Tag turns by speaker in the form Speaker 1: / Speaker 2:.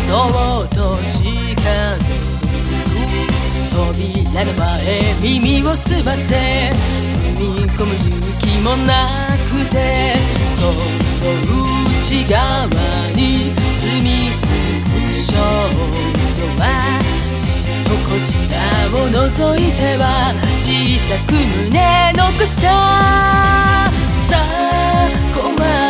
Speaker 1: そっと近づく扉の前耳を澄ませ踏み込む勇気もなくてその内側に住み着く少女はじっとこちらを覗いては小さく胸残したさあ困